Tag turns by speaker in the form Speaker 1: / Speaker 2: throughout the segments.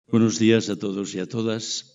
Speaker 1: Buenos días a todos y a todas.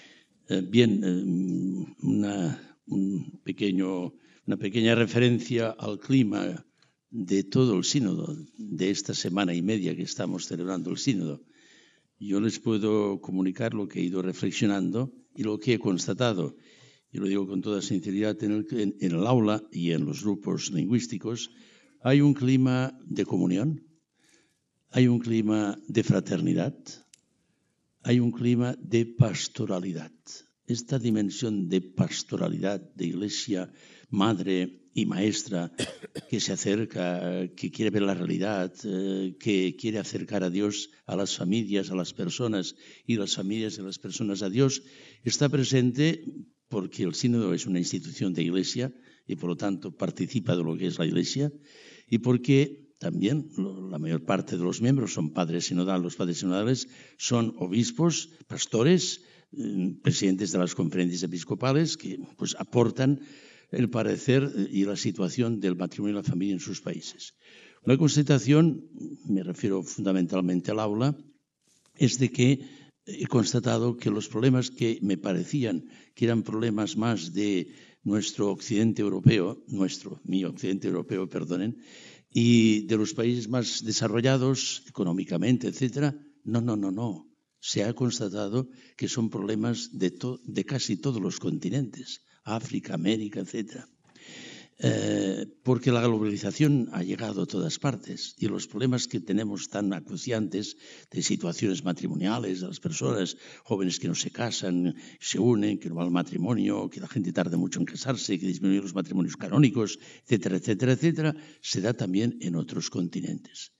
Speaker 1: Una pequeña referencia al clima de todo el sínodo, de esta semana y media que estamos celebrando el sínodo. Yo les puedo comunicar lo que he ido reflexionando y lo que he constatado. Y lo digo con toda sinceridad, en el aula y en los grupos lingüísticos hay un clima de comunión, hay un clima de fraternidad, hay un clima de pastoralidad. Esta dimensión de pastoralidad, de iglesia madre y maestra que se acerca, que quiere ver la realidad, que quiere acercar a Dios a las familias, a las personas y las familias y las personas a Dios, está presente porque el sínodo es una institución de iglesia y por lo tanto participa de lo que es la iglesia y porque también la mayor parte de los miembros son padres sinodales. Los padres sinodales son obispos, pastores, presidentes de las conferencias episcopales que pues aportan el parecer y la situación del matrimonio y la familia en sus países. La constatación, me refiero fundamentalmente al aula, es de que he constatado que los problemas que me parecían que eran problemas más de nuestro occidente europeo, mi occidente europeo, perdonen, y de los países más desarrollados económicamente, etcétera, no. Se ha constatado que son problemas de casi todos los continentes, África, América, etcétera. Porque la globalización ha llegado a todas partes y los problemas que tenemos tan acuciantes de situaciones matrimoniales de las personas, jóvenes que no se casan, se unen, que no va al matrimonio, que la gente tarda mucho en casarse, que disminuyen los matrimonios canónicos, etcétera, se da también en otros continentes.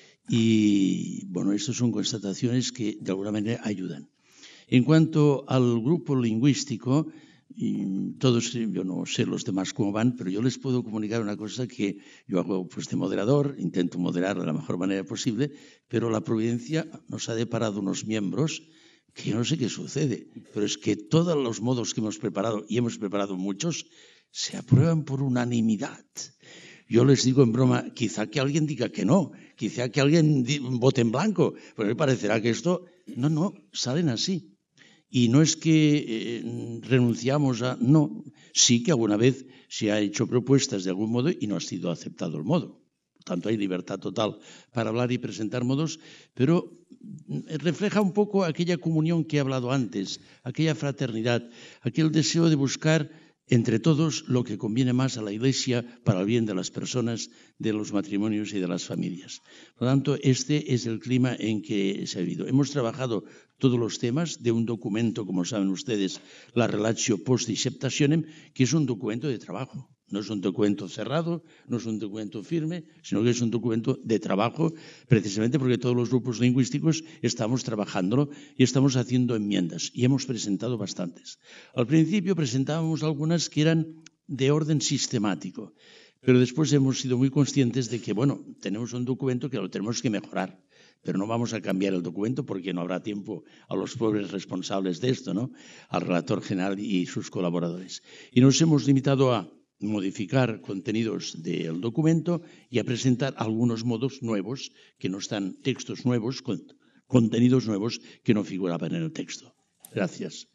Speaker 1: Y bueno, estas son constataciones que de alguna manera ayudan. En cuanto al grupo lingüístico, todos, yo no sé los demás cómo van, pero yo les puedo comunicar una cosa que yo hago pues de moderador, intento moderar de la mejor manera posible, pero la providencia nos ha deparado unos miembros que yo no sé qué sucede, pero es que todos los modos que hemos preparado, y hemos preparado muchos, se aprueban por unanimidad. Yo les digo en broma, quizá que alguien diga que no, quizá que alguien vote en blanco, pero me parecerá que esto, no, salen así. Y no es que renunciamos a... No, sí que alguna vez se ha hecho propuestas de algún modo y no ha sido aceptado el modo. Por tanto, hay libertad total para hablar y presentar modos, pero refleja un poco aquella comunión que he hablado antes, aquella fraternidad, aquel deseo de buscar entre todos lo que conviene más a la Iglesia para el bien de las personas, de los matrimonios y de las familias. Por lo tanto, este es el clima en que se ha vivido. Hemos trabajado todos los temas de un documento, como saben ustedes, la Relatio Post Disceptationem, que es un documento de trabajo. No es un documento cerrado, no es un documento firme, sino que es un documento de trabajo, precisamente porque todos los grupos lingüísticos estamos trabajándolo y estamos haciendo enmiendas, y hemos presentado bastantes. Al principio presentábamos algunas que eran de orden sistemático, pero después hemos sido muy conscientes de que, bueno, tenemos un documento que lo tenemos que mejorar, pero no vamos a cambiar el documento porque no habrá tiempo a los pobres responsables de esto, ¿no? Al relator general y sus colaboradores. Y nos hemos limitado a modificar contenidos del documento y a presentar algunos modos nuevos que no están, textos nuevos, contenidos nuevos que no figuraban en el texto. Gracias.